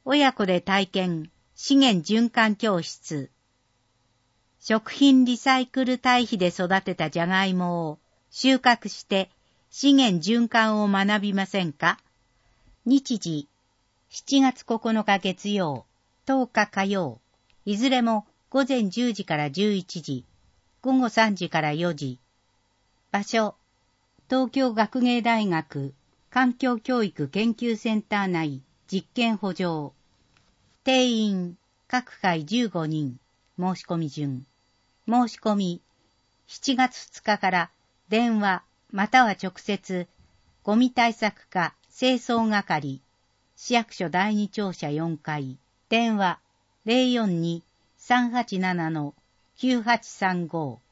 親子で体験、資源循環教室。食品リサイクル堆肥で育てたじゃがいもを収穫して資源循環を学びませんか？日時、7月9日月曜、10日火曜、いずれも午前10時から11時、午後3時から4時。場所、東京学芸大学環境教育研究センター内実験補助。定員、各回15人、申し込み順。申し込み、7月2日から電話または直接、ゴミ対策課清掃係、市役所第二庁舎4階、電話 042-387-9835